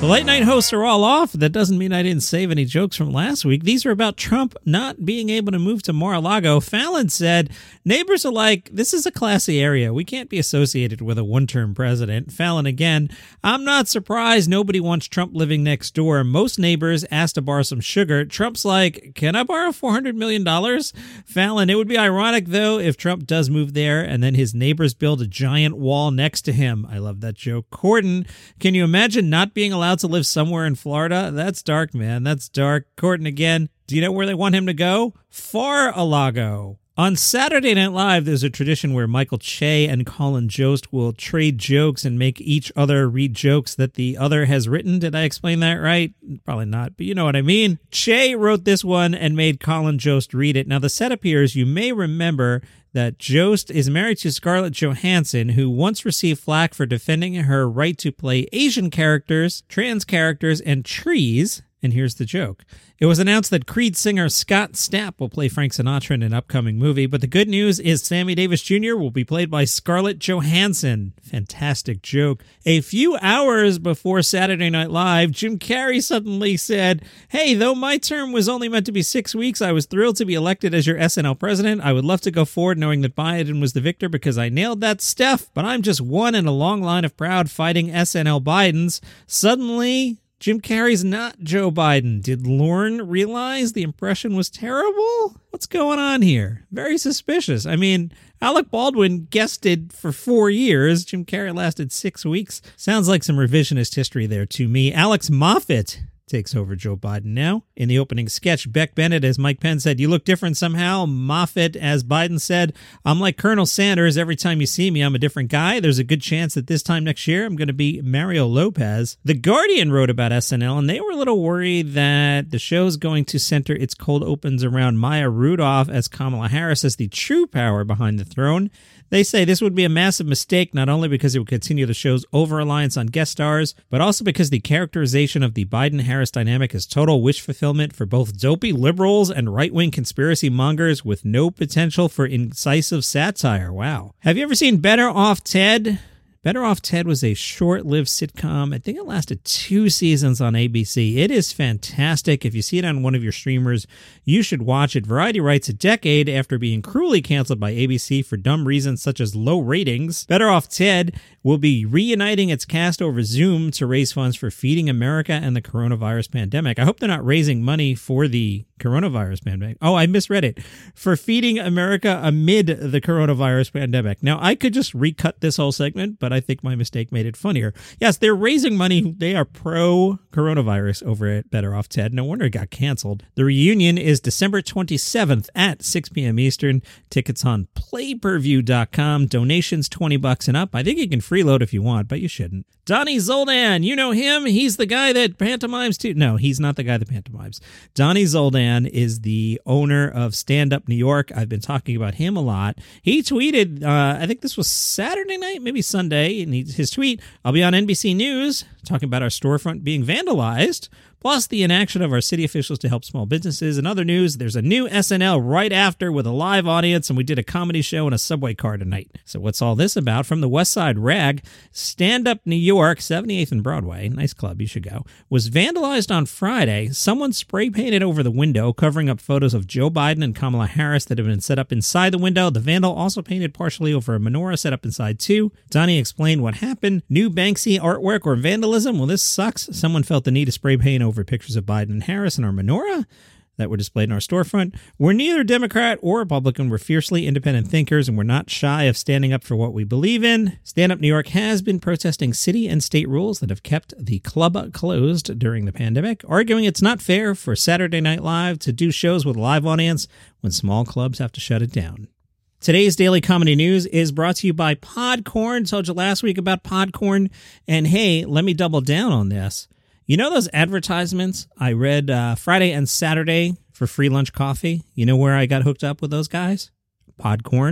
The late night hosts are all off. That doesn't mean I didn't save any jokes from last week. These are about Trump not being able to move to Mar-a-Lago. Fallon said, neighbors are like, this is a classy area. We can't be associated with a one-term president. Fallon again, I'm not surprised nobody wants Trump living next door. Most neighbors asked to borrow some sugar. Trump's like, can I borrow $400 million? Fallon, it would be ironic, though, if Trump does move there and then his neighbors build a giant wall next to him. I love that joke. Corden, can you imagine not being allowed to live somewhere in Florida? That's dark, man. That's dark. Corden again. Do you know where they want him to go? Far-a-Lago. On Saturday Night Live, there's a tradition where Michael Che and Colin Jost will trade jokes and make each other read jokes that the other has written. Did I explain that right? Probably not, but you know what I mean. Che wrote this one and made Colin Jost read it. Now, the setup here is you may remember that Jost is married to Scarlett Johansson, who once received flack for defending her right to play Asian characters, trans characters, and trees. And here's the joke. It was announced that Creed singer Scott Stapp will play Frank Sinatra in an upcoming movie, but the good news is Sammy Davis Jr. will be played by Scarlett Johansson. Fantastic joke. A few hours before Saturday Night Live, Jim Carrey suddenly said, hey, though my term was only meant to be 6 weeks, I was thrilled to be elected as your SNL president. I would love to go forward knowing that Biden was the victor because I nailed that stuff, but I'm just one in a long line of proud fighting SNL Bidens. Suddenly, Jim Carrey's not Joe Biden. Did Lorne realize the impression was terrible? What's going on here? Very suspicious. I mean, Alec Baldwin guested for 4 years. Jim Carrey lasted 6 weeks. Sounds like some revisionist history there to me. Alex Moffat takes over Joe Biden now. In the opening sketch, Beck Bennett, as Mike Penn said, you look different somehow. Moffat, as Biden said, I'm like Colonel Sanders. Every time you see me, I'm a different guy. There's a good chance that this time next year, I'm going to be Mario Lopez. The Guardian wrote about SNL, and they were a little worried that the show's going to center its cold opens around Maya Rudolph as Kamala Harris as the true power behind the throne. They say this would be a massive mistake, not only because it would continue the show's over-reliance on guest stars, but also because the characterization of the Biden-Harris dynamic is total wish fulfillment for both dopey liberals and right-wing conspiracy mongers with no potential for incisive satire. Wow. Have you ever seen Better Off Ted? Better Off Ted was a short-lived sitcom. I think it lasted 2 seasons on ABC. It is fantastic. If you see it on one of your streamers, you should watch it. Variety writes a decade after being cruelly canceled by ABC for dumb reasons such as low ratings. Better Off Ted will be reuniting its cast over Zoom to raise funds for Feeding America and the coronavirus pandemic. I hope they're not raising money for the coronavirus pandemic. Oh, I misread it. For Feeding America amid the coronavirus pandemic. Now, I could just recut this whole segment, but I think my mistake made it funnier. Yes, they're raising money. They are pro-coronavirus over at Better Off Ted. No wonder it got canceled. The reunion is December 27th at 6 p.m. Eastern. Tickets on playperview.com. Donations $20 and up. I think you can freeload if you want, but you shouldn't. Donnie Zoldan, you know him. He's the guy that pantomimes too. No, he's not the guy that pantomimes. Donnie Zoldan is the owner of Stand Up New York. I've been talking about him a lot. He tweeted, I think this was Saturday night, maybe Sunday, and his tweet, I'll be on NBC News talking about our storefront being vandalized, plus the inaction of our city officials to help small businesses. And other news, there's a new SNL right after with a live audience, and we did a comedy show in a subway car tonight. So what's all this about? From the West Side Rag, Stand Up New York, 78th and Broadway, nice club, you should go, was vandalized on Friday. Someone spray painted over the window, covering up photos of Joe Biden and Kamala Harris that have been set up inside the window. The vandal also painted partially over a menorah set up inside too. Donnie explained what happened. New Banksy artwork or vandalism? Well, this sucks. Someone felt the need to spray paint over pictures of Biden and Harris in our menorah that were displayed in our storefront. We're neither Democrat or Republican. We're fiercely independent thinkers, and we're not shy of standing up for what we believe in. Stand Up New York has been protesting city and state rules that have kept the club closed during the pandemic, arguing it's not fair for Saturday Night Live to do shows with a live audience when small clubs have to shut it down. Today's Daily Comedy News is brought to you by Podcorn. Told you last week about Podcorn. And hey, let me double down on this. You know those advertisements I read Friday and Saturday for free lunch coffee? You know where I got hooked up with those guys? Podcorn.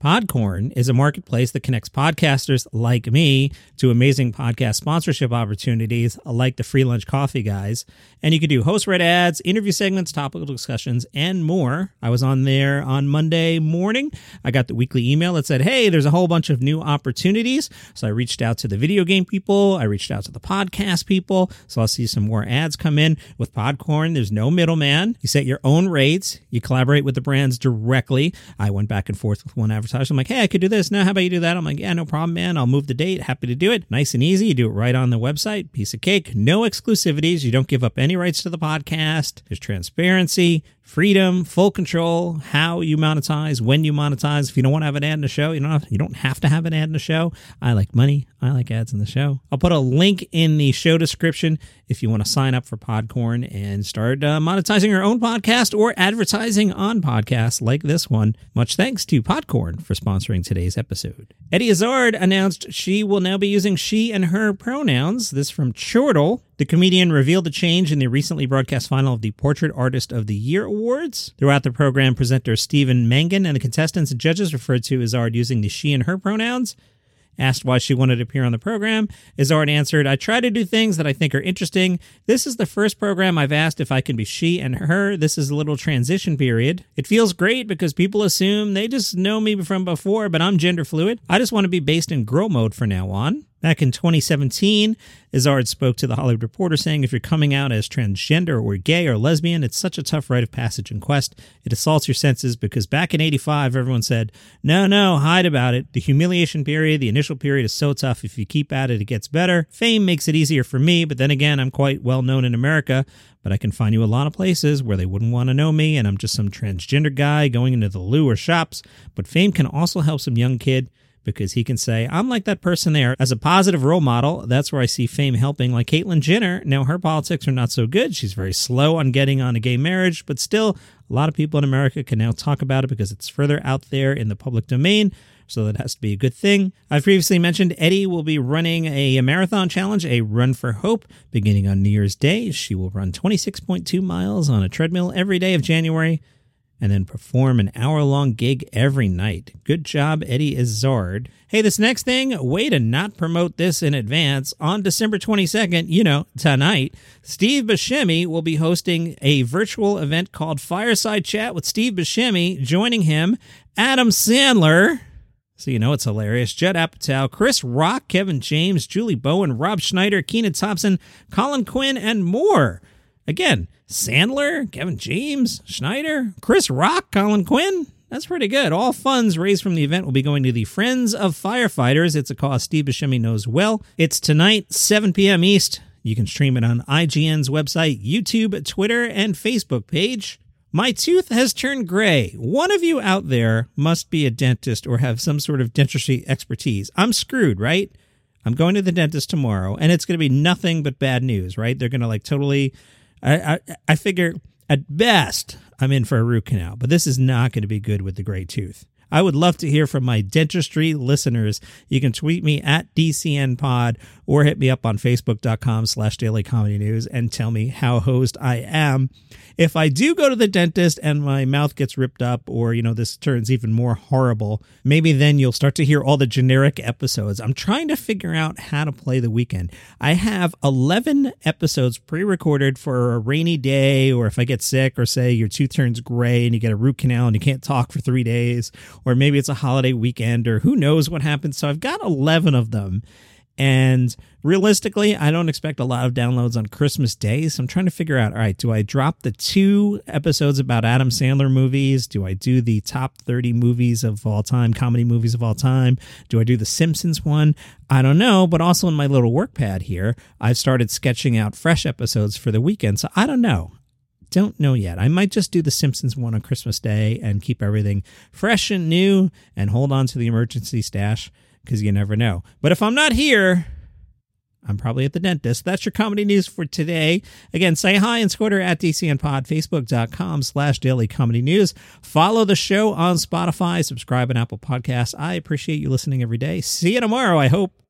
Podcorn is a marketplace that connects podcasters like me to amazing podcast sponsorship opportunities like the Free Lunch Coffee guys. And you can do host-read ads, interview segments, topical discussions, and more. I was on there on Monday morning. I got the weekly email that said, hey, there's a whole bunch of new opportunities. So I reached out to the video game people. I reached out to the podcast people. So I'll see some more ads come in. With Podcorn, there's no middleman. You set your own rates. You collaborate with the brands directly. I went back and forth with one advertiser. I'm like, hey, I could do this. Now, how about you do that? I'm like, yeah, no problem, man. I'll move the date. Happy to do it. Nice and easy. You do it right on the website. Piece of cake. No exclusivities. You don't give up any rights to the podcast. There's transparency, freedom, full control, how you monetize, when you monetize. If you don't want to have an ad in the show, you don't have to have an ad in the show. I like money. I like ads in the show. I'll put a link in the show description if you want to sign up for Podcorn and start monetizing your own podcast or advertising on podcasts like this one. Much thanks to Podcorn for sponsoring today's episode. Eddie Izzard announced she will now be using she and her pronouns. This from Chortle. The comedian revealed the change in the recently broadcast final of the Portrait Artist of the Year Awards. Throughout the program, presenter Stephen Mangan and the contestants and judges referred to Izzard using the she and her pronouns. Asked why she wanted to appear on the program, Izzard answered, I try to do things that I think are interesting. This is the first program I've asked if I can be she and her. This is a little transition period. It feels great because people assume they just know me from before, but I'm gender fluid. I just want to be based in girl mode from now on. Back in 2017, Izzard spoke to The Hollywood Reporter saying if you're coming out as transgender or gay or lesbian, it's such a tough rite of passage and quest. It assaults your senses because back in 85, everyone said, no, hide about it. The humiliation period, the initial period is so tough. If you keep at it, it gets better. Fame makes it easier for me, but then again, I'm quite well known in America, but I can find you a lot of places where they wouldn't want to know me and I'm just some transgender guy going into the loo or shops. But fame can also help some young kid because he can say, I'm like that person there. As a positive role model, that's where I see fame helping, like Caitlyn Jenner. Now, her politics are not so good. She's very slow on getting on a gay marriage, but still, a lot of people in America can now talk about it because it's further out there in the public domain, so that has to be a good thing. I've previously mentioned Eddie will be running a marathon challenge, a Run for Hope, beginning on New Year's Day. She will run 26.2 miles on a treadmill every day of January, and then perform an hour-long gig every night. Good job, Eddie Izzard. Hey, this next thing, way to not promote this in advance. On December 22nd, tonight, Steve Buscemi will be hosting a virtual event called Fireside Chat with Steve Buscemi. Joining him, Adam Sandler, so it's hilarious, Judd Apatow, Chris Rock, Kevin James, Julie Bowen, Rob Schneider, Kenan Thompson, Colin Quinn, and more. Again, Sandler, Kevin James, Schneider, Chris Rock, Colin Quinn. That's pretty good. All funds raised from the event will be going to the Friends of Firefighters. It's a cause Steve Buscemi knows well. It's tonight, 7 p.m. East. You can stream it on IGN's website, YouTube, Twitter, and Facebook page. My tooth has turned gray. One of you out there must be a dentist or have some sort of dentistry expertise. I'm screwed, right? I'm going to the dentist tomorrow, and it's going to be nothing but bad news, right? They're going to totally... I figure at best I'm in for a root canal, but this is not going to be good with the gray tooth. I would love to hear from my dentistry listeners. You can tweet me at DCNPod or hit me up on Facebook.com/dailycomedynews and tell me how hosed I am. If I do go to the dentist and my mouth gets ripped up or, this turns even more horrible, maybe then you'll start to hear all the generic episodes. I'm trying to figure out how to play the weekend. I have 11 episodes pre-recorded for a rainy day, or if I get sick, or say your tooth turns gray and you get a root canal and you can't talk for 3 days, or maybe it's a holiday weekend, or who knows what happens. So I've got 11 of them. And realistically, I don't expect a lot of downloads on Christmas Day. So I'm trying to figure out, all right, do I drop the 2 episodes about Adam Sandler movies? Do I do the top 30 movies of all time, comedy movies of all time? Do I do the Simpsons one? I don't know. But also in my little work pad here, I've started sketching out fresh episodes for the weekend. So I don't know. Don't know yet. I might just do the Simpsons one on Christmas Day and keep everything fresh and new and hold on to the emergency stash, because you never know. But if I'm not here, I'm probably at the dentist. That's your comedy news for today. Again, say hi and Twitter at DCNPod, Facebook.com/dailycomedynews. Follow the show on Spotify, subscribe on Apple Podcasts. I appreciate you listening every day. See you tomorrow, I hope.